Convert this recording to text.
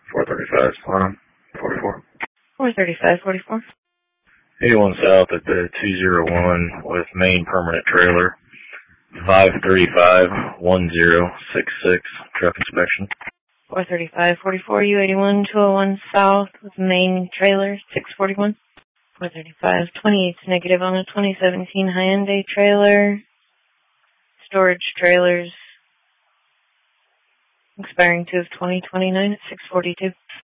435 Splana, 44. 435-44. 81 South at the 201 with main permanent trailer. 535-1066, truck inspection. 435-44, U81, 201 South with main trailer, 641. 435-28's negative on a 2017 Hyundai trailer. Storage trailers expiring 2/20/29 at 642.